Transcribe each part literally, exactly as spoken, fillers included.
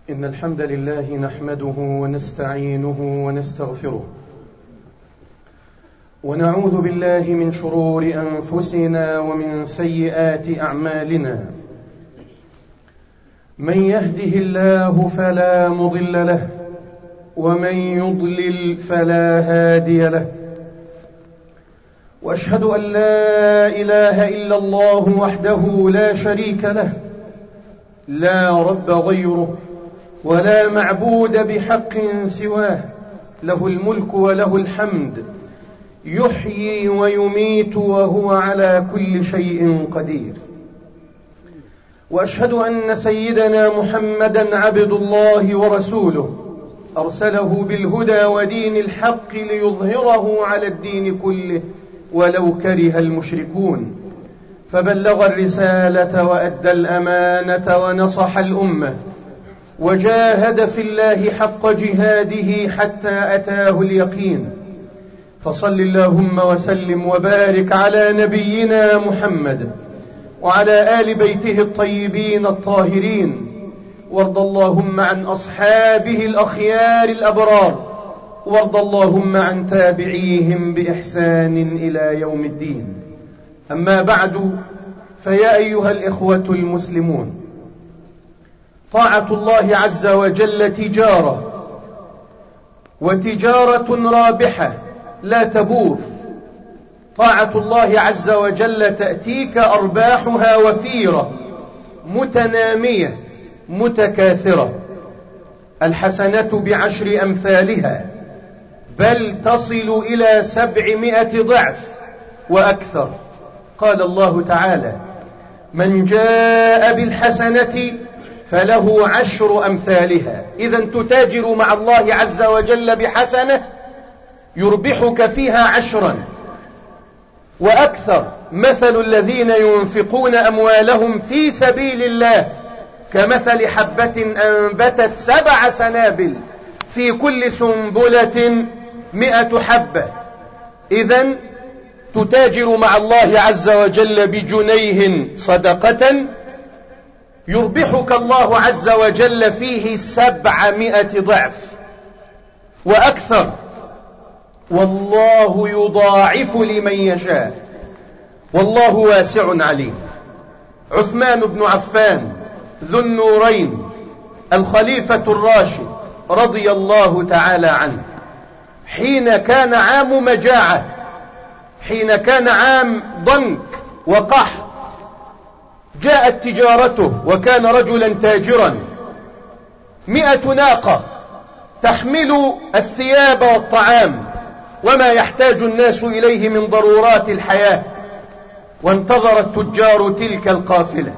إن الحمد لله نحمده ونستعينه ونستغفره ونعوذ بالله من شرور أنفسنا ومن سيئات أعمالنا. من يهده الله فلا مضل له ومن يضلل فلا هادي له، وأشهد أن لا إله إلا الله وحده لا شريك له، لا رب غيره ولا معبود بحق سواه، له الملك وله الحمد، يحيي ويميت وهو على كل شيء قدير. وأشهد أن سيدنا محمدا عبد الله ورسوله، أرسله بالهدى ودين الحق ليظهره على الدين كله ولو كره المشركون، فبلغ الرسالة وأدى الأمانة ونصح الأمة وجاهد في الله حق جهاده حتى أتاه اليقين. فصل اللهم وسلم وبارك على نبينا محمد وعلى آل بيته الطيبين الطاهرين، وارض اللهم عن أصحابه الأخيار الأبرار، وارض اللهم عن تابعيهم بإحسان إلى يوم الدين. أما بعد، فيا أيها الإخوة المسلمون، طاعة الله عز وجل تجارة، وتجارة رابحة لا تبور. طاعة الله عز وجل تأتيك أرباحها وفيرة متنامية متكاثرة، الحسنة بعشر أمثالها، بل تصل إلى سبعمائة ضعف وأكثر. قال الله تعالى: من جاء بالحسنة فله عشر أمثالها. إذن تتاجر مع الله عز وجل بحسنة يربحك فيها عشرا وأكثر. مثل الذين ينفقون أموالهم في سبيل الله كمثل حبة أنبتت سبع سنابل في كل سنبلة مئة حبة. إذن تتاجر مع الله عز وجل بجنيه صدقة يربحك الله عز وجل فيه سبعمائة ضعف وأكثر، والله يضاعف لمن يشاء، والله واسع عليم. عثمان بن عفان ذو النورين الخليفة الراشد رضي الله تعالى عنه، حين كان عام مجاعة، حين كان عام ضنك وقحط، جاءت تجارته، وكان رجلا تاجرا، مئة ناقة تحمل الثياب والطعام وما يحتاج الناس إليه من ضرورات الحياة. وانتظر التجار تلك القافلة،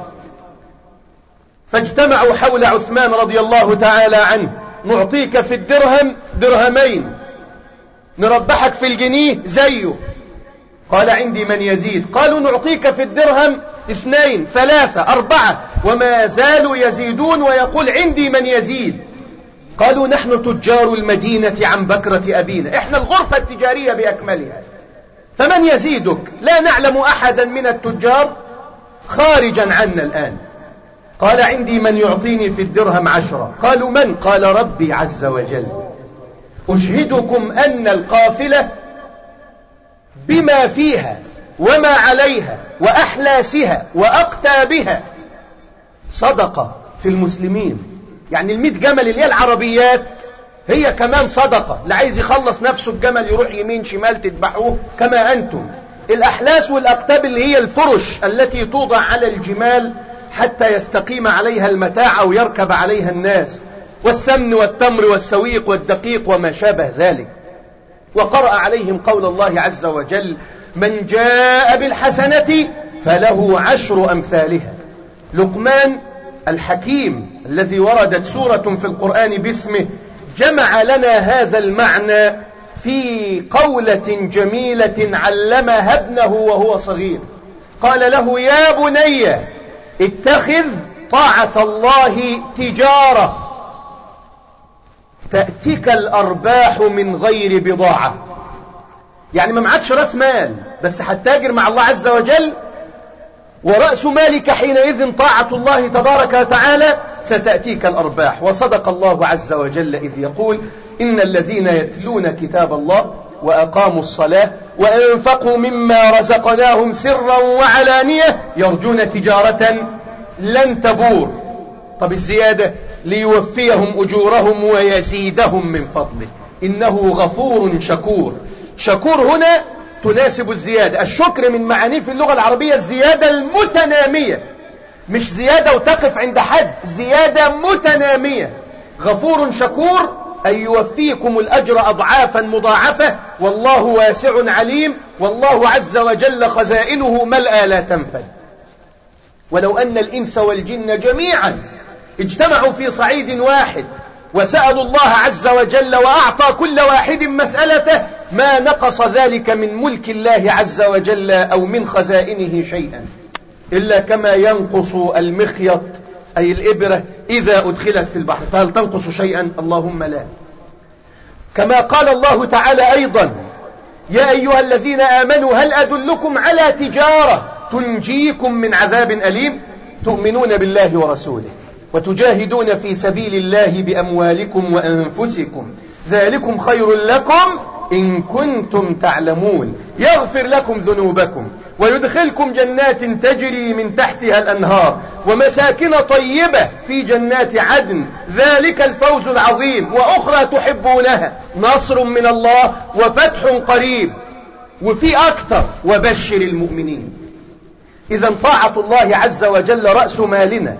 فاجتمعوا حول عثمان رضي الله تعالى عنه: نعطيك في الدرهم درهمين، نربحك في الجنيه زيه. قال: عندي من يزيد. قالوا: نعطيك في الدرهم اثنين ثلاثة أربعة، وما زالوا يزيدون ويقول: عندي من يزيد. قالوا: نحن تجار المدينة عن بكرة أبينا، إحنا الغرفة التجارية بأكملها، فمن يزيدك؟ لا نعلم أحدا من التجار خارجا عنا الآن. قال: عندي من يعطيني في الدرهم عشرة. قالوا: من؟ قال: ربي عز وجل. أشهدكم أن القافلة بما فيها وما عليها وأحلاسها وأقتابها صدقة في المسلمين. يعني المئة جمل اللي هي العربيات هي كمان صدقة، اللي عايز يخلص نفسه الجمل يروح يمين شمال تذبحوه كما أنتم. الأحلاس والأقتاب اللي هي الفرش التي توضع على الجمال حتى يستقيم عليها المتاع أو يركب عليها الناس، والسمن والتمر والسويق والدقيق وما شابه ذلك. وقرأ عليهم قول الله عز وجل: من جاء بالحسنة فله عشر أمثالها. لقمان الحكيم الذي وردت سورة في القرآن باسمه جمع لنا هذا المعنى في قولة جميلة علمها ابنه وهو صغير. قال له: يا بني اتخذ طاعة الله تجارة تأتيك الأرباح من غير بضاعة. يعني ما معكش راس مال، بس هتتاجر مع الله عز وجل ورأس مالك حينئذ طاعة الله تبارك وتعالى، ستأتيك الأرباح. وصدق الله عز وجل إذ يقول: إن الذين يتلون كتاب الله وأقاموا الصلاة وأنفقوا مما رزقناهم سرا وعلانية يرجون تجارة لن تبور. طب الزيادة: ليوفيهم أجورهم ويزيدهم من فضله إنه غفور شكور. شكور هنا تناسب الزيادة. الشكر من معانيه في اللغة العربية الزيادة المتنامية، مش زيادة وتقف عند حد، زيادة متنامية. غفور شكور أن يوفيكم الأجر أضعافا مضاعفة، والله واسع عليم، والله عز وجل خزائنه ملأى لا تنفد. ولو أن الإنس والجن جميعا اجتمعوا في صعيد واحد وسألوا الله عز وجل وأعطى كل واحد مسألته، ما نقص ذلك من ملك الله عز وجل أو من خزائنه شيئا، إلا كما ينقص المخيط أي الإبرة إذا أدخلت في البحر، فهل تنقص شيئا؟ اللهم لا. كما قال الله تعالى أيضا: يا أيها الذين آمنوا هل أدلكم على تجارة تنجيكم من عذاب أليم؟ تؤمنون بالله ورسوله وتجاهدون في سبيل الله بأموالكم وأنفسكم ذلكم خير لكم إن كنتم تعلمون، يغفر لكم ذنوبكم ويدخلكم جنات تجري من تحتها الأنهار ومساكن طيبة في جنات عدن، ذلك الفوز العظيم، وأخرى تحبونها نصر من الله وفتح قريب، وفي أكتر، وبشر المؤمنين. إذا طاعة الله عز وجل رأس مالنا،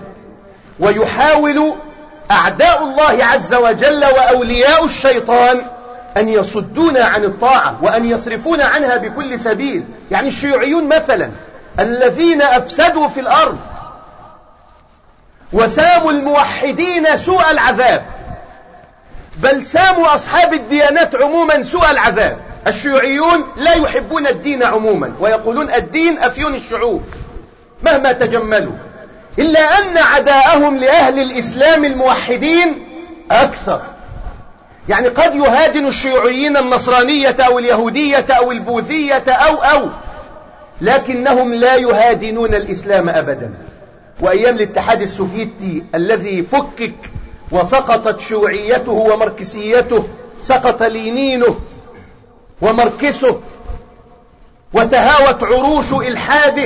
ويحاول أعداء الله عز وجل وأولياء الشيطان أن يصدونا عن الطاعة وأن يصرفونا عنها بكل سبيل. يعني الشيوعيون مثلا الذين أفسدوا في الأرض وساموا الموحدين سوء العذاب، بل ساموا أصحاب الديانات عموما سوء العذاب. الشيوعيون لا يحبون الدين عموما ويقولون الدين أفيون الشعوب مهما تجملوا، إلا أن عداءهم لأهل الإسلام الموحدين أكثر. يعني قد يهاجم الشيوعيين النصرانية أو اليهودية أو البوذية أو أو لكنهم لا يهادنون الإسلام أبدا. وأيام الاتحاد السوفيتي الذي فكك وسقطت شيوعيته وماركسيته، سقط لينينه وماركسه وتهاوت عروش إلحاده،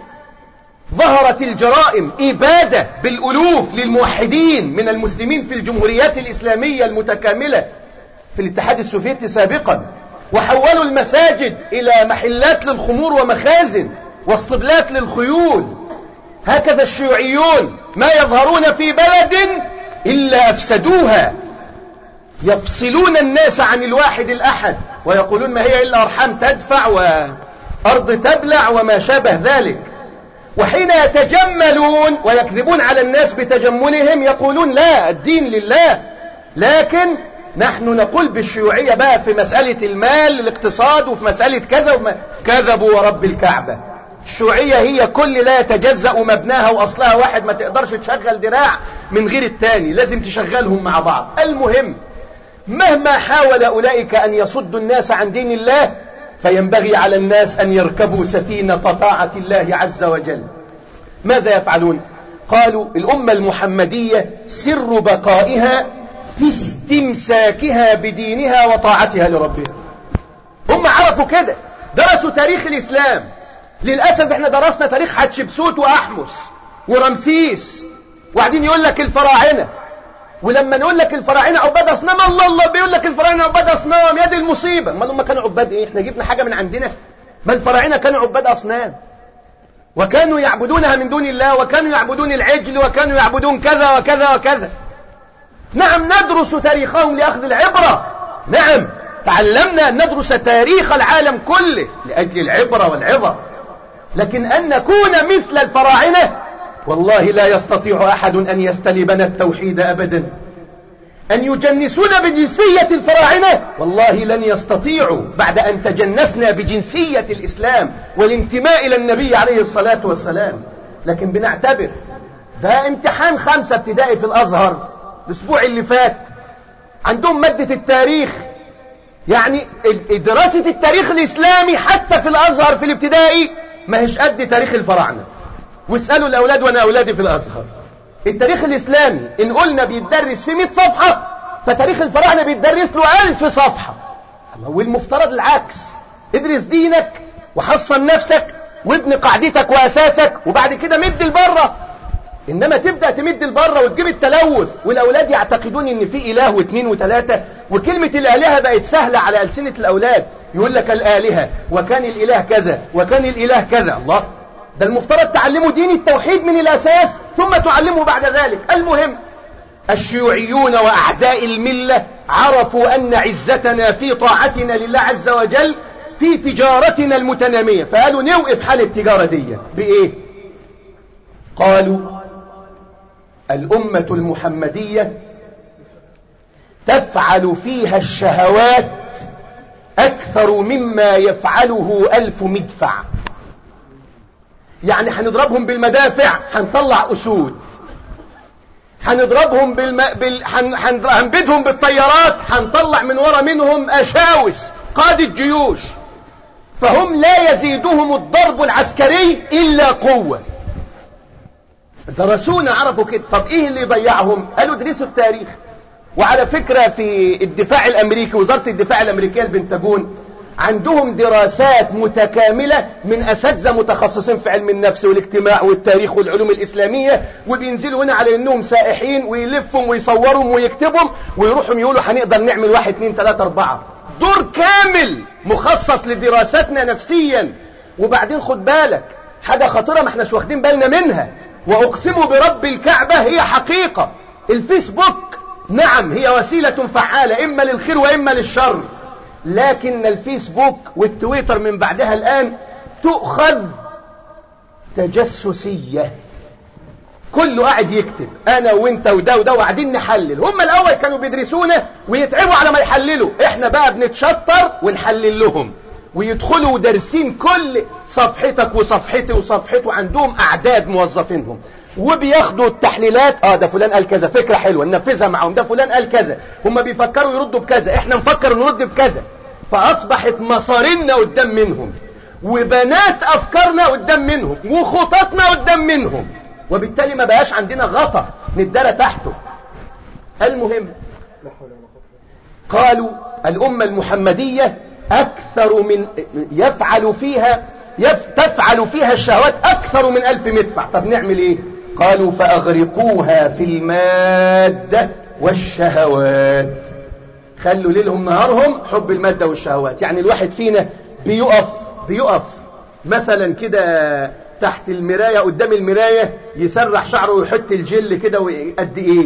ظهرت الجرائم إبادة بالألوف للموحدين من المسلمين في الجمهوريات الإسلامية المتكاملة في الاتحاد السوفيتي سابقا، وحولوا المساجد إلى محلات للخمور ومخازن واصطبلات للخيول. هكذا الشيوعيون ما يظهرون في بلد إلا أفسدوها، يفصلون الناس عن الواحد الأحد ويقولون ما هي إلا أرحام تدفع وأرض تبلع وما شابه ذلك. وحين يتجملون ويكذبون على الناس بتجملهم يقولون لا، الدين لله. لكن نحن نقول بالشيوعية بقى في مسألة المال الاقتصاد وفي مسألة كذا وما كذبوا ورب الكعبة. الشيوعية هي كل لا يتجزأ مبناها وأصلها واحد، ما تقدرش تشغل دراع من غير التاني، لازم تشغلهم مع بعض. المهم مهما حاول أولئك أن يصدوا الناس عن دين الله، فينبغي على الناس أن يركبوا سفينة طاعة الله عز وجل. ماذا يفعلون؟ قالوا الأمة المحمدية سر بقائها في استمساكها بدينها وطاعتها لربها. هم عرفوا كده، درسوا تاريخ الإسلام. للأسف احنا درسنا تاريخ حتشبسوت وأحمس ورمسيس، وبعدين يقول لك الفراعنة، ولما نقول لك الفراعنة عباد أصنام، الله الله بيقول لك الفراعنة عباد أصنام، يا دي المصيبة. ما هم كانوا عباد إيه؟ احنا جبنا حاجة من عندنا؟ ما الفراعنة كانوا عباد أصنام وكانوا يعبدونها من دون الله، وكانوا يعبدون العجل، وكانوا يعبدون كذا وكذا وكذا. نعم ندرس تاريخهم لأخذ العبرة، نعم تعلمنا أن ندرس تاريخ العالم كله لأجل العبرة والعظة، لكن أن نكون مثل الفراعنة والله لا يستطيع أحد أن يستلبنا التوحيد أبدا. أن يجنسونا بجنسية الفراعنة والله لن يستطيعوا بعد أن تجنسنا بجنسية الإسلام والانتماء إلى النبي عليه الصلاة والسلام. لكن بنعتبر ده امتحان خمسة ابتدائي في الأزهر الأسبوع اللي فات، عندهم مادة التاريخ، يعني دراسة التاريخ الإسلامي حتى في الأزهر في الابتدائي ما هيش قد تاريخ الفراعنة. واسألوا الأولاد، وأنا أولادي في الأزهر. التاريخ الإسلامي إن قلنا بيتدرس في مئة صفحة، فتاريخ الفراعنة بيتدرس له ألف صفحة. والمفترض العكس، ادرس دينك وحصن نفسك وابن قاعدتك وأساسك، وبعد كده مد البرة. إنما تبدأ تمد البرة وتجيب التلوث، والأولاد يعتقدون إن في إله واثنين وثلاثة، وكلمة الآلهة بقت سهلة على ألسنة الأولاد. يقول لك الآلهة، وكان الإله كذا، وكان الإله كذا. الله، ده المفترض تعلموا دين التوحيد من الأساس ثم تعلموا بعد ذلك. المهم، الشيوعيون وأعداء الملة عرفوا أن عزتنا في طاعتنا لله عز وجل في تجارتنا المتنامية، فقالوا نوقف حال التجارة دي بإيه؟ قالوا الأمة المحمدية تفعل فيها الشهوات أكثر مما يفعله ألف مدفع. يعني هنضربهم بالمدافع هنطلع أسود، هنضربهم بالم... بال... هن... هن... هنبدهم بالطيارات هنطلع من ورا منهم أشاوس قادة جيوش. فهم لا يزيدهم الضرب العسكري إلا قوة. درسونا عرفوا كده. طب إيه اللي يضيعهم؟ قالوا درسوا التاريخ. وعلى فكرة في الدفاع الأمريكي، وزارة الدفاع الأمريكية البنتاجون، عندهم دراسات متكاملة من أساتذة متخصصين في علم النفس والاجتماع والتاريخ والعلوم الإسلامية، وبينزلوا هنا على أنهم سائحين ويلفهم ويصورهم ويكتبهم ويروحوا يقولوا هنقدر نعمل واحد اثنين ثلاثة أربعة. دور كامل مخصص لدراستنا نفسيا. وبعدين خد بالك حاجة خطيرة ما احناش واخدين بالنا منها، وأقسم برب الكعبة هي حقيقة. الفيسبوك نعم هي وسيلة فعالة إما للخير وإما للشر، لكن الفيسبوك والتويتر من بعدها الآن تؤخذ تجسسية. كله قاعد يكتب، أنا وإنت وده وده وقاعدين نحلل. هم الأول كانوا بيدرسونا ويتعبوا على ما يحللوا، إحنا بقى بنتشطر ونحلل لهم، ويدخلوا دارسين كل صفحتك وصفحتي وصفحته. عندهم أعداد موظفينهم وبياخدوا التحليلات. اه ده فلان قال كذا، فكرة حلوة ننفذها معهم. ده فلان قال كذا، هم بيفكروا يردوا بكذا، احنا نفكر نرد بكذا. فأصبحت مصارينا قدام منهم، وبنات أفكارنا قدام منهم، وخططنا قدام منهم، وبالتالي ما بقاش عندنا غطا ندرى تحته. المهم قالوا الأمة المحمدية أكثر من يفعل فيها يف تفعل فيها الشهوات أكثر من ألف مدفع. طب نعمل إيه؟ قالوا فأغرقوها في المادة والشهوات. خلوا ليلهم نهارهم حب المادة والشهوات. يعني الواحد فينا بيقف بيقف مثلا كده تحت المراية، قدام المراية، يسرح شعره ويحط الجل كده قد إيه؟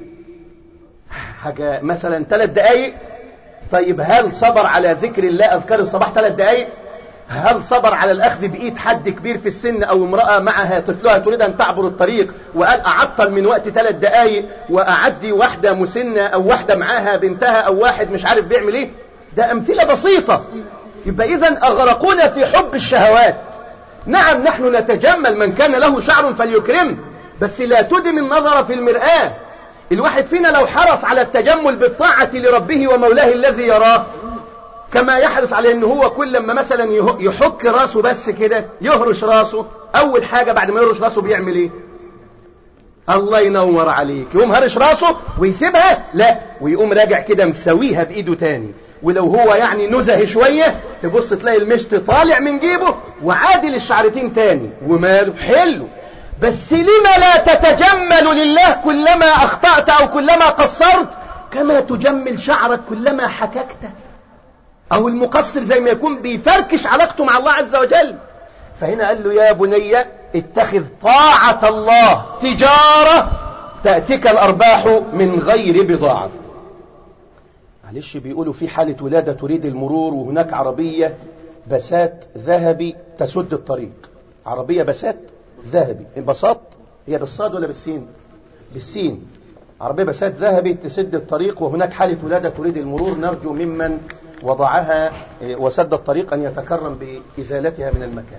حاجة مثلا ثلاث دقايق. طيب هل صبر على ذكر الله أذكار الصباح ثلاث دقايق؟ هل صبر على الأخذ بإيد حد كبير في السن أو امرأة معها طفلها تريد أن تعبر الطريق وقال أعطل من وقت ثلاث دقايق وأعدي واحدة مسنة أو واحدة معاها بنتها أو واحد مش عارف بيعمل إيه؟ ده أمثلة بسيطة. يبقى إذن أغرقونا في حب الشهوات. نعم نحن نتجمل، من كان له شعر فليكرم، بس لا تدم النظر في المرآة. الواحد فينا لو حرص على التجمل بالطاعة لربه ومولاه الذي يراه، كما يحرص على أنه هو كل لما مثلا يحك راسه بس كده يهرش راسه، أول حاجة بعد ما يهرش راسه بيعمل إيه؟ الله ينور عليك. يقوم هرش راسه ويسيبها؟ لا، ويقوم راجع كده مسويها بإيده تاني. ولو هو يعني نزه شوية تبص تلاقي المشط طالع من جيبه وعادل الشعرتين تاني وماله حلو. بس لما لا تتجمل لله كلما أخطأت أو كلما قصرت كما تجمل شعرك كلما حككت؟ أو المقصر زي ما يكون بيفركش علاقته مع الله عز وجل. فهنا قال له يا بني اتخذ طاعة الله تجارة تأتيك الأرباح من غير بضاعة. معلش بيقولوا في حالة ولادة تريد المرور وهناك عربية بسات ذهبي تسد الطريق. عربية بسات ذهبي، البساط هي بالصاد ولا بالسين؟ بالسين. عربية بسات ذهبي تسد الطريق وهناك حالة ولادة تريد المرور. نرجو ممن وضعها وسد الطريق أن يتكرم بإزالتها من المكان،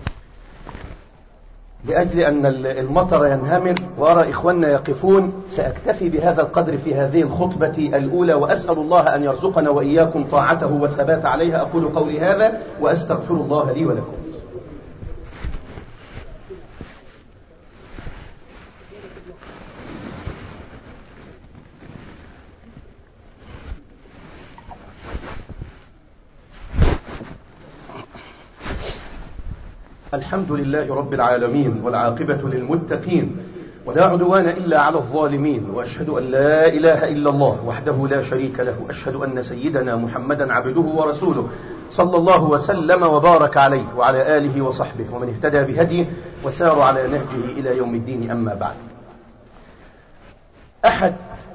لأجل أن المطر ينهمر وأرى إخواننا يقفون. سأكتفي بهذا القدر في هذه الخطبة الأولى، وأسأل الله أن يرزقنا وإياكم طاعته والثبات عليها. أقول قولي هذا وأستغفر الله لي ولكم. الحمد لله رب العالمين، والعاقبة للمتقين، ولا عدوان إلا على الظالمين، وأشهد أن لا إله إلا الله وحده لا شريك له، أشهد أن سيدنا محمدا عبده ورسوله صلى الله وسلم وبارك عليه وعلى آله وصحبه ومن اهتدى بهديه وسار على نهجه إلى يوم الدين. أما بعد، أحد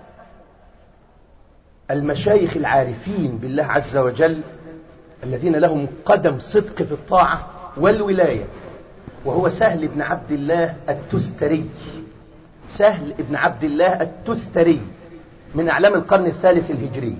المشايخ العارفين بالله عز وجل الذين لهم قدم صدق في الطاعة والولاية وهو سهل بن عبد الله التستري. سهل بن عبد الله التستري من أعلام القرن الثالث الهجري،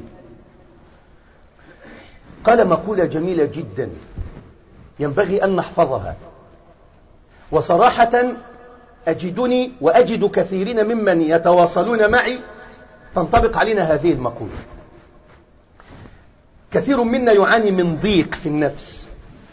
قال مقولة جميلة جدا ينبغي أن نحفظها، وصراحة أجدني وأجد كثيرين ممن يتواصلون معي تنطبق علينا هذه المقولة. كثير منا يعاني من ضيق في النفس،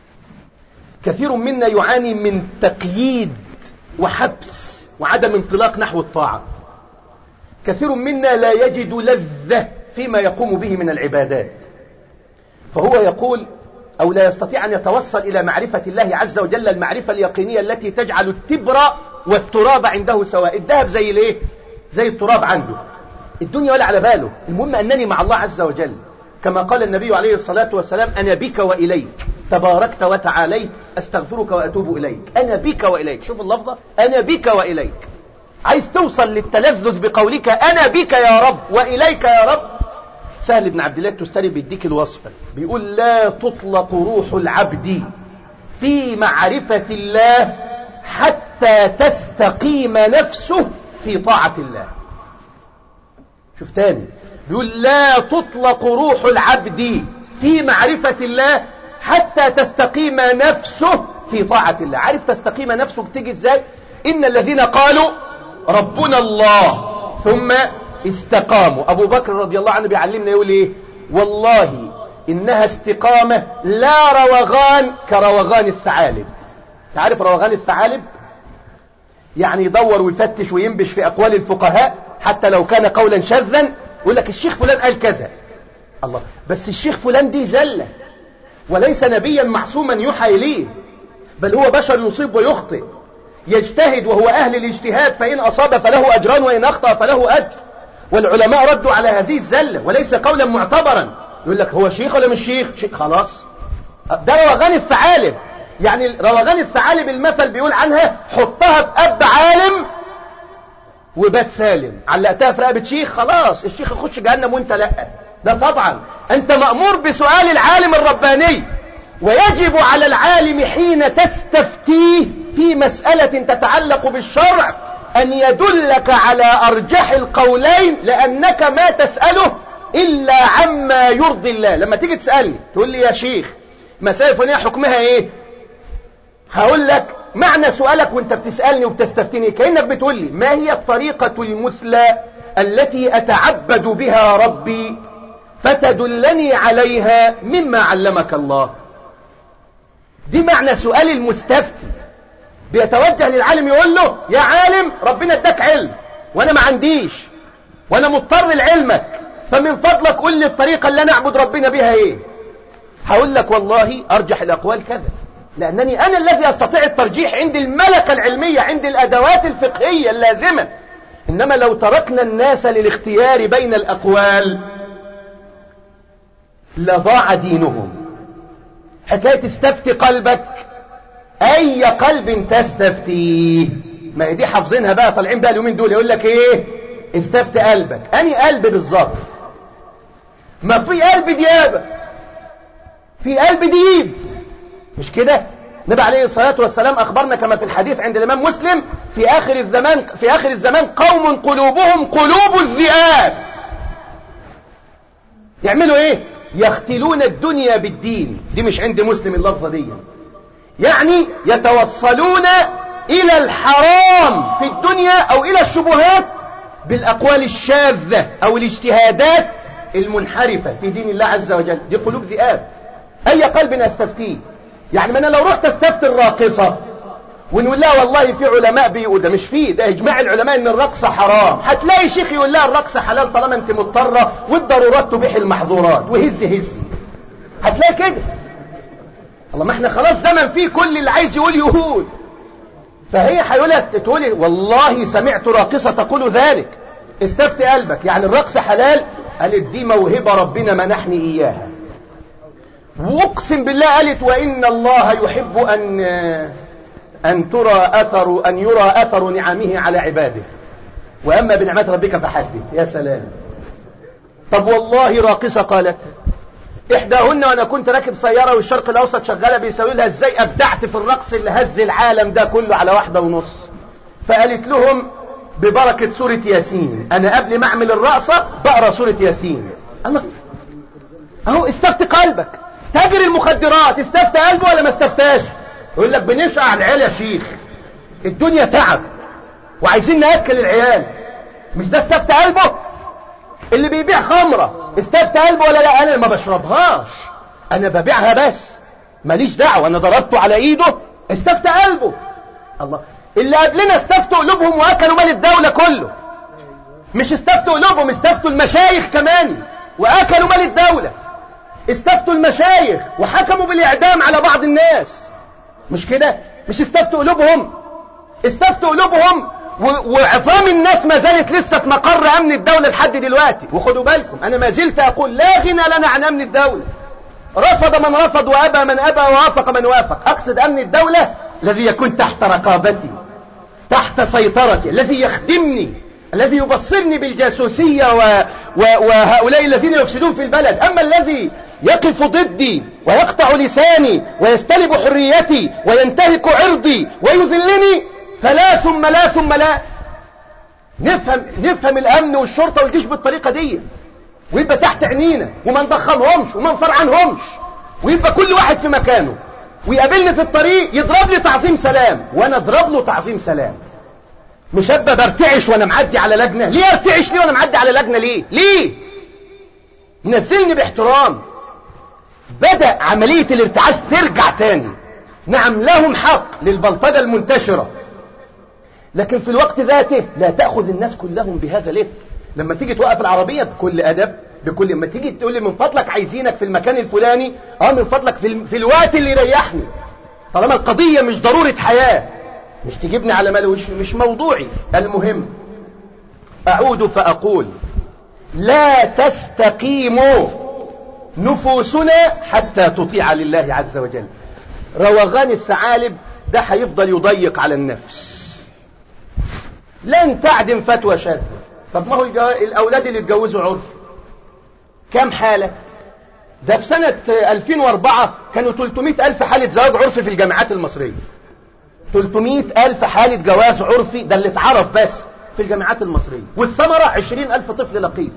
كثير منا يعاني من تقييد وحبس وعدم انطلاق نحو الطاعة، كثير منا لا يجد لذة فيما يقوم به من العبادات، فهو يقول أو لا يستطيع أن يتوصل إلى معرفة الله عز وجل المعرفة اليقينية التي تجعل التبر والتراب عنده سواء. الذهب زي الايه؟ زي التراب عنده، الدنيا ولا على باله، المهم أنني مع الله عز وجل، كما قال النبي عليه الصلاة والسلام: أنا بك وإليك تباركت وتعاليت أستغفرك وأتوب إليك. أنا بك وإليك، شوف اللفظة، أنا بك وإليك. عايز توصل للتلذذ بقولك أنا بك يا رب وإليك يا رب. سهل بن عبد الله التستري بيديك الوصفة، بيقول: لا تطلق روح العبد في معرفة الله حتى تستقيم نفسه في طاعة الله. شوف تاني، بيقول: لا تطلق روح العبد في معرفة الله حتى تستقيم نفسه في طاعة الله. عارف تستقيم نفسه بتيجي ازاي؟ إن الذين قالوا ربنا الله ثم استقاموا. أبو بكر رضي الله عنه بيعلمنا يقول ايه؟ والله إنها استقامة لا روغان كروغان الثعالب. تعرف روغان الثعالب؟ يعني يدور ويفتش وينبش في أقوال الفقهاء حتى لو كان قولا شاذا، يقول لك الشيخ فلان قال كذا. الله، بس الشيخ فلان دي زلة، وليس نبيا معصوما يوحى إليه، بل هو بشر يصيب ويخطئ، يجتهد وهو أهل الاجتهاد، فإن أصاب فله أجران وإن أخطأ فله أجر. والعلماء ردوا على هذه الزلة وليس قولا معتبرا. يقول لك هو شيخ ولا مش شيخ؟ شيخ خلاص. ده روغان الثعالب. يعني روغان الثعالب المثل بيقول عنها: حطها في أب عالم وبات سالم، علقتها في رقبة شيخ خلاص الشيخ يخش جهنم وانت لا. ده طبعا انت مأمور بسؤال العالم الرباني، ويجب على العالم حين تستفتيه في مسألة تتعلق بالشرع أن يدلك على أرجح القولين، لأنك ما تسأله إلا عما يرضي الله. لما تيجي تسألني تقول لي يا شيخ مسائل فلانية حكمها إيه؟ هقول لك معنى سؤالك وانت بتسألني وبتستفتني كأنك بتقول لي: ما هي الطريقة المثلى التي أتعبد بها ربي فتدلني عليها مما علمك الله؟ دي معنى سؤال المستفتي. بيتوجه للعالم يقول له: يا عالم ربنا اداك علم وانا ما عنديش وانا مضطر لعلمك، فمن فضلك قل لي الطريقة اللي انا اعبد ربنا بها ايه؟ هقول لك والله ارجح الاقوال كذا، لأنني أنا الذي أستطيع الترجيح، عندي الملكة العلمية، عندي الأدوات الفقهية اللازمة. إنما لو تركنا الناس للاختيار بين الأقوال لضاع دينهم. حكاية استفتي قلبك، أي قلب تستفتيه؟ ما هي دي حافظينها بقى، طالعين بقى اليومين دول يقول لك إيه؟ استفتي قلبك. أني قلب بالظبط؟ ما في قلب ديابة، في قلب ديب، مش كده؟ النبي عليه الصلاة والسلام أخبرنا كما في الحديث عند الإمام مسلم: في آخر الزمان في آخر الزمان قوم قلوبهم قلوب الذئاب. يعملوا إيه؟ يختلون الدنيا بالدين. دي مش عند مسلم اللفظة دي، يعني يتوصلون إلى الحرام في الدنيا أو إلى الشبهات بالأقوال الشاذة أو الاجتهادات المنحرفة في دين الله عز وجل. دي قلوب ذئاب. أي قلب أستفتيه؟ يعني ما أنا لو رحت استفتي الراقصة ونقول لها والله في علماء بيقول، ده مش فيه، ده إجماع العلماء إن الرقص حرام، هتلاقي شيخ يقول لها الرقص حلال طالما أنت مضطرة والضرورات تبيح المحظورات، وهزي هزي، هتلاقي كده. الله، ما احنا خلاص زمن فيه كل اللي عايز يقول يقول. فهي هيقولها تقولي والله سمعت راقصة تقول ذلك، استفتي قلبك، يعني الرقص حلال؟ قالت دي موهبة ربنا منحني إياها، واقسم بالله قالت وإن الله يحب أن أن ترى أثر أن يرى أثر نعمه على عباده، وأما بنعمات ربك فحدث. يا سلام. طب والله راقصة قالت إحداهن وأنا كنت راكب سيارة والشرق الأوسط شغالة بيسوي لها إزاي أبدعت في الرقص اللي هز العالم ده كله على واحدة ونص. فقالت لهم ببركة سورة ياسين، أنا قبل ما أعمل الرقصة بقرأ سورة ياسين. الله، أهو استفتي قلبك. تاجر المخدرات استفتى قلبه ولا ما استفتاش؟ يقول لك بنشقى العيال يا شيخ، الدنيا تعب وعايزين نأكل العيال، مش ده استفتى قلبه؟ اللي بيبيع خمرة استفتى قلبه ولا لا؟ أنا ما بشربهاش، أنا ببيعها بس، ماليش دعوة، أنا ضربته على إيده، استفتى قلبه. الله، اللي قبلنا استفتوا قلوبهم وأكلوا مال الدولة كله، مش استفتوا قلوبهم، استفتوا المشايخ كمان وأكلوا مال الدولة. استفتوا المشايخ وحكموا بالإعدام على بعض الناس، مش كده؟ مش استفتوا قلوبهم، استفتوا قلوبهم وعظام الناس ما زالت لسه في مقر أمن الدولة لحد دلوقتي. وخدوا بالكم أنا ما زلت أقول لا غنى لنا عن أمن الدولة، رفض من رفض وأبى من أبى ووافق من وافق. أقصد أمن الدولة الذي يكون تحت رقابتي، تحت سيطرتي، الذي يخدمني، الذي يبصرني بالجاسوسية و... و... وهؤلاء الذين يفسدون في البلد. أما الذي يقف ضدي ويقطع لساني ويستلب حريتي وينتهك عرضي ويذلني فلا ثم لا ثم لا. نفهم نفهم الأمن والشرطة والجيش بالطريقة دي، ويبقى تحت عينينا وما نضخمهمش وما نفرعنهمش، ويبقى كل واحد في مكانه، ويقابلني في الطريق يضرب لي تعظيم سلام وانا اضرب له تعظيم سلام. مش هبقى برتعش وانا معدي على لجنة. ليه ارتعش؟ ليه وانا معدي على لجنة؟ ليه ليه نزلني باحترام. بدأ عملية الارتعاش ترجع تاني. نعم لهم حق للبلطجة المنتشرة، لكن في الوقت ذاته لا تأخذ الناس كلهم بهذا الإثم. لما تيجي توقف العربية بكل أدب، بكل لما تيجي تقول لي من فضلك عايزينك في المكان الفلاني، اه من فضلك في, ال... في الوقت اللي يريحني، طالما القضية مش ضرورة حياة، مش تجيبني على ملوش، مش موضوعي. المهم أعود فأقول لا تستقيم نفوسنا حتى تطيع لله عز وجل. روغان الثعالب ده هيفضل يضيق على النفس، لن تعدم فتوى شاذة. طب ما هو الأولاد اللي اتجوزوا عرف كم حالة؟ ده في سنة ألفين وأربعة كانوا ثلاثمائة ألف حالة زواج عرفي في الجامعات المصرية. ثلاثمائة ألف حالة جواز عرفي، ده اللي اتعرف بس في الجامعات المصرية، والثمرة عشرين ألف طفل لقيط.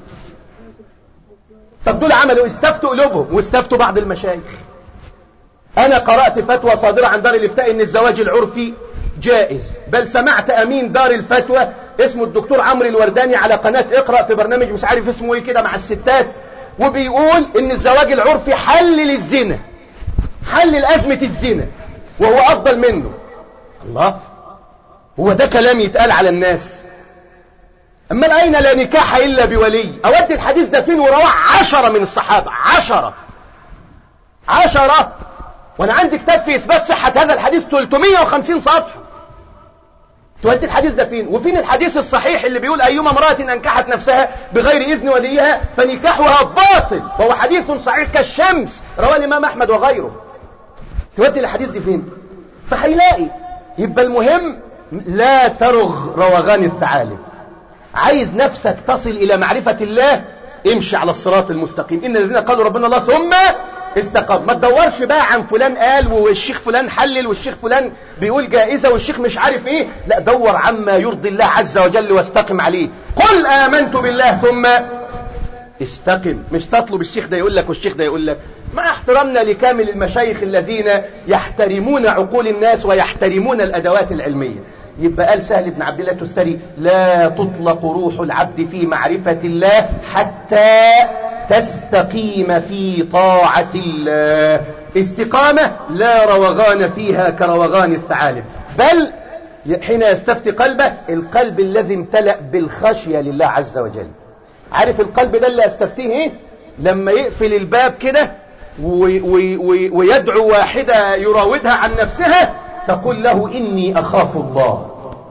طب دول عملوا استفتوا قلوبهم واستفتوا بعض المشايخ. أنا قرأت فتوى صادرة عن دار الإفتاء إن الزواج العرفي جائز، بل سمعت أمين دار الفتوى اسمه الدكتور عمرو الورداني على قناة اقرأ في برنامج مش عارف اسمه ايه كده مع الستات، وبيقول إن الزواج العرفي حل للزنا، حل لأزمة الزنا، وهو أفضل منه. الله، هو ده كلام يتقال على الناس؟ أما أين لا نكاح إلا بولي؟ أودي الحديث ده فين؟ ورواه عشرة من الصحابة، عشرة عشرة وأنا عندي كتاب في إثبات صحة هذا الحديث ثلاثمائة وخمسين صفحة. تودي الحديث ده فين؟ وفين الحديث الصحيح اللي بيقول أيما امرأة أنكحت نفسها بغير إذن وليها فنكاحها باطل، وهو حديث صحيح كالشمس رواه الإمام أحمد وغيره. تودي الحديث دي فين؟ فهيلاقي. يبقى المهم لا ترغ روغان الثعالب. عايز نفسك تصل إلى معرفة الله، امشي على الصراط المستقيم. إن الذين قالوا ربنا الله ثم استقام. ما تدورش بقى عن فلان قال والشيخ فلان حلل والشيخ فلان بيقول جائزة والشيخ مش عارف ايه، لا، دور عما يرضي الله عز وجل واستقم عليه. قل آمنت بالله ثم استقم. مش تطلب الشيخ ده يقول لك والشيخ ده يقول لك، مع احترامنا لكامل المشايخ الذين يحترمون عقول الناس ويحترمون الأدوات العلمية. يبقى قال سهل بن عبد الله التستري لا تطلق روح العبد في معرفة الله حتى تستقيم في طاعة الله. استقامة لا روغان فيها كروغان الثعالب، بل حين يستفتي قلبه القلب الذي امتلأ بالخشية لله عز وجل. عارف القلب ده اللي استفتيه ايه؟ لما يقفل الباب كده ويدعو واحدة يراودها عن نفسها، تقول له إني أخاف الله،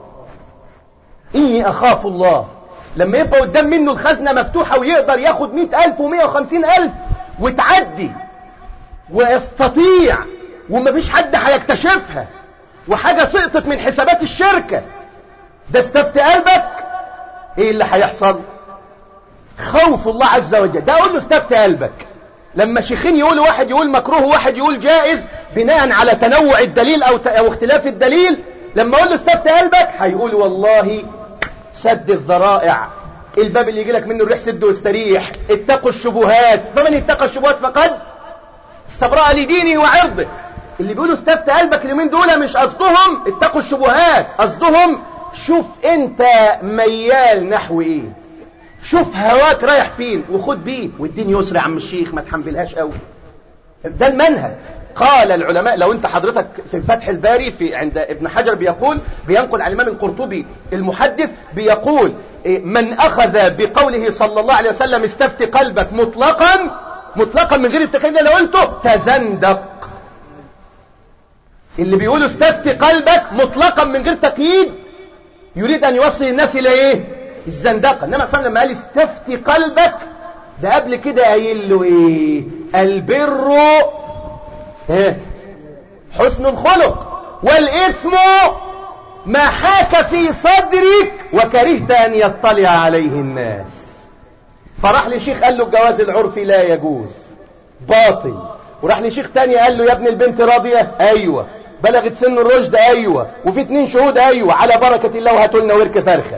إني أخاف الله. لما يبقى قدام منه الخزنة مفتوحة ويقدر ياخد مئة ألف ومئة وخمسين ألف وتعدي ويستطيع ومفيش حد هيكتشفها وحاجة سقطت من حسابات الشركة، ده استفتي قلبك، ايه اللي هيحصل؟ خوف الله عز وجل. ده اقول له استفتي قلبك. لما شيخين يقولوا واحد يقول مكروه وواحد يقول جائز بناء على تنوع الدليل او, او اختلاف الدليل، لما اقول له استفتي قلبك هيقول والله سد الذرائع، الباب اللي يجي لك منه الريح سد واستريح، اتقوا الشبهات، فمن اتقى الشبهات فقد استبرأ لدينه وعرضه. اللي بيقولوا استفتي قلبك اليومين دول مش قصدهم اتقوا الشبهات، قصدهم شوف انت ميال نحو ايه، شوف هواك رايح فين وخد بيه، والدين يسر يا عم الشيخ، ما تحملهاش قوي. ده المنهج. قال العلماء، لو انت حضرتك في فتح الباري في عند ابن حجر بيقول، بينقل عن الامام القرطبي المحدث بيقول من اخذ بقوله صلى الله عليه وسلم استفتي قلبك مطلقا مطلقا من غير التقييد اللي قلته تزندق. اللي بيقولوا استفتي قلبك مطلقا من غير تقييد يريد ان يوصل الناس الى ايه؟ الزندقه. انما صلى لما قال استفتي قلبك، ده قبل كده قايل له ايه؟ البر ايه؟ حسن الخلق، والاثم ما حاك في صدرك وكرهت ان يطلع عليه الناس. فراح لشيخ قال له الجواز العرفي لا يجوز، باطل. وراح لشيخ تاني قال له يا ابن البنت راضيه؟ ايوه. بلغت سن الرشد؟ ايوه. وفي اتنين شهود؟ ايوه. على بركه الله وهاتوا لنا ورك فرخه.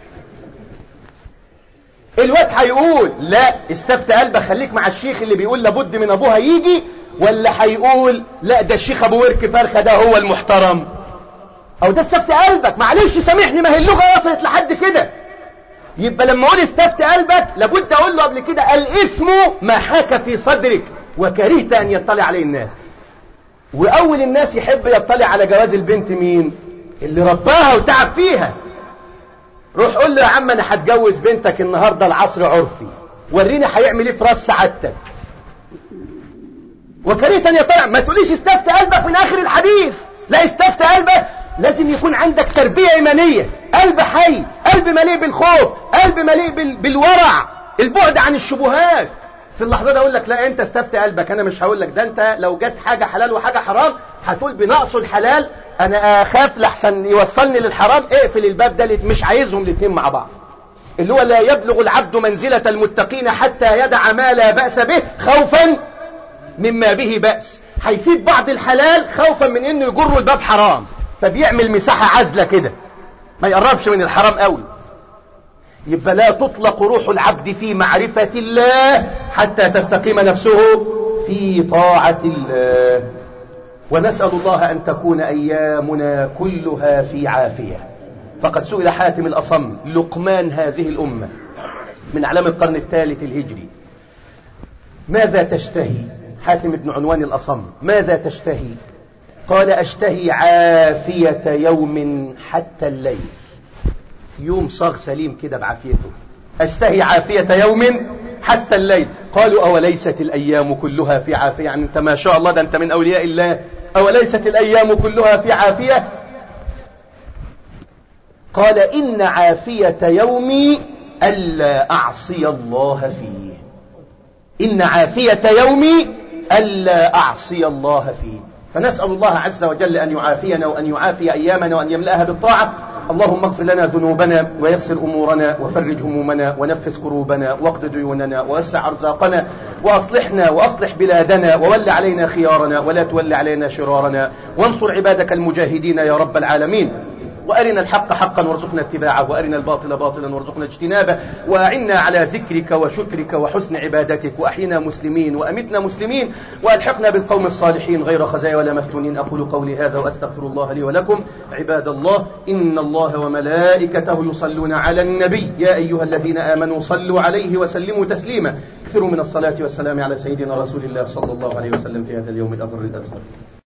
الواد هيقول لا استفتى قلبك خليك مع الشيخ اللي بيقول لابد من ابوها يجي، ولا هيقول لا ده الشيخ ابو ورك فرخه ده هو المحترم؟ او ده استفتى قلبك. معلش سامحني، ما هي اللغه وصلت لحد كده. يبقى لما اقول استفتى قلبك لابد اقول له قبل كده الاثم ما حاك في صدرك وكرهت ان يطلع عليه الناس. واول الناس يحب يطلع على جواز البنت مين؟ اللي رباها وتعب فيها. روح قول له يا عم انا هتجوز بنتك النهارده العصر عرفي، وريني هيعمل ايه في راس سعادتك. وكرهت ان يطلع، ما تقوليش استفتى قلبك من اخر الحديث، لا استفتى قلبك لازم يكون عندك تربيه ايمانيه، قلب حي، قلب مليء بالخوف، قلب مليء بال... بالورع، البعد عن الشبهات. في اللحظه دي اقول لك لا انت استفتى قلبك، انا مش هقول لك ده، انت لو جت حاجه حلال وحاجه حرام هتقول بنقص الحلال انا اخاف لحسن يوصلني للحرام، اقفل الباب ده، مش عايزهم الاثنين مع بعض. اللي هو لا يبلغ العبد منزله المتقين حتى يدع ما لا باس به خوفا مما به باس. هيسيب بعض الحلال خوفا من انه يجر الباب حرام، فبيعمل مساحه عزله كده ما يقربش من الحرام قوي. يبقى لا تطلق روح العبد في معرفة الله حتى تستقيم نفسه في طاعة الله. ونسأل الله أن تكون أيامنا كلها في عافية. فقد سئل حاتم الأصم لقمان هذه الأمة من أعلام القرن الثالث الهجري ماذا تشتهي؟ حاتم بن عنوان الأصم ماذا تشتهي؟ قال أشتهي عافية يوم حتى الليل، يوم صاغ سليم كده بعافيته، أشتهي عافية يوم حتى الليل. قالوا أوليست الأيام كلها في عافية؟ يعني أنت ما شاء الله ده أنت من أولياء الله، أوليست الأيام كلها في عافية؟ قال إن عافية يومي ألا أعصي الله فيه، إن عافية يومي ألا أعصي الله فيه. فنسأل الله عز وجل أن يعافينا وأن يعافي أيامنا وأن يملأها بالطاعة. اللهم اغفر لنا ذنوبنا ويسر أمورنا وفرج همومنا ونفس كروبنا واقض ديوننا ووسع أرزاقنا وأصلحنا وأصلح بلادنا وول علينا خيارنا ولا تول علينا شرارنا، وانصر عبادك المجاهدين يا رب العالمين. وأرنا الحق حقا وارزقنا اتباعه، وأرنا الباطل باطلا وارزقنا اجتنابه، وأعنا على ذكرك وشكرك وحسن عبادتك، وأحينا مسلمين وأمتنا مسلمين، وألحقنا بالقوم الصالحين غير خزايا ولا مفتونين. أقول قولي هذا وأستغفر الله لي ولكم. عباد الله، إن الله وملائكته يصلون على النبي يا أيها الذين آمنوا صلوا عليه وسلموا تسليما. اكثروا من الصلاة والسلام على سيدنا رسول الله صلى الله عليه وسلم في هذا اليوم الأبر الأزهر.